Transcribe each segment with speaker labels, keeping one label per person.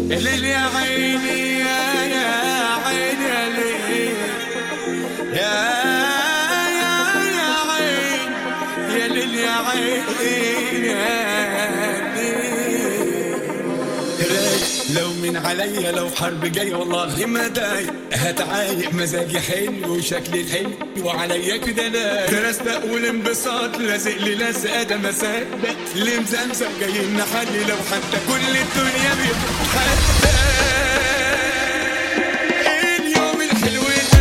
Speaker 1: ليل يا عيني يا عيني يا ليل يا عين يا ليل يا عين يا ليل. لو من عليا لو حرب جاي والله ما داي هتعايق مزاجي حلو وشكلي الحلو وعليا كده لا درست اقول انبساط لازق لي لازقه ده ما صدق اللي مزمزم جاي نحلي لو حتى كل الدنيا بيتحدى اليوم الحلو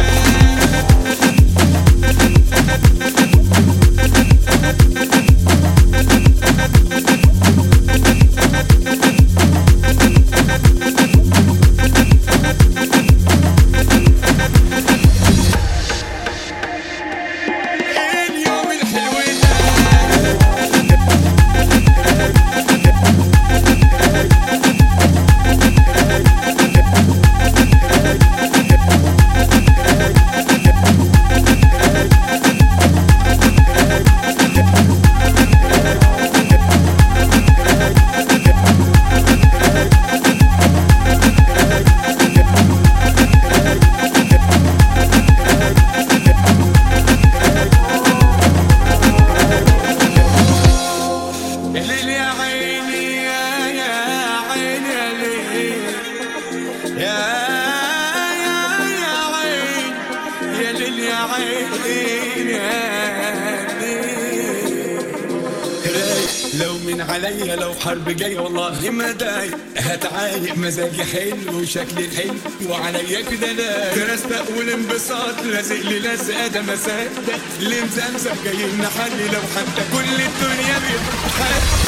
Speaker 1: لو من عليا لو حرب جاي والله ما داي هتعايق مزاجي حلو وشكلي الحلو وعليا كده لا درست اقول انبساط لازق لي لازقه ده ما صدق اللي مزمزم جاي نحلي لو حتى كل الدنيا بيتحدى